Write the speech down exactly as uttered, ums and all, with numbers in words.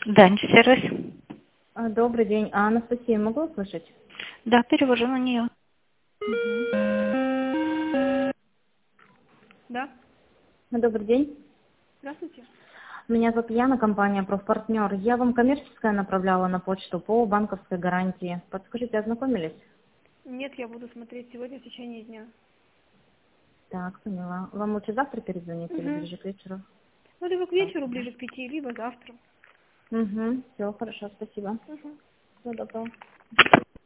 Данч сервис. А, Добрый день. А Анастасия, могу услышать? Да, перевожу на нее. Да, А, Добрый день. здравствуйте. Меня зовут Яна, компания «Профпартнер». Я вам коммерческое направляла на почту по банковской гарантии. Подскажите, ознакомились? Нет, я буду смотреть сегодня в течение дня. Так, поняла. Вам лучше завтра перезвонить или Угу. ближе к вечеру? Ну, либо к вечеру, Завтра, ближе к пяти, либо завтра. да? Угу. Все, хорошо, спасибо. Угу. Всего доброго.